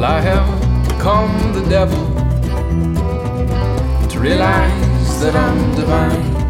Well, I have become the devil to realize that I'm divine.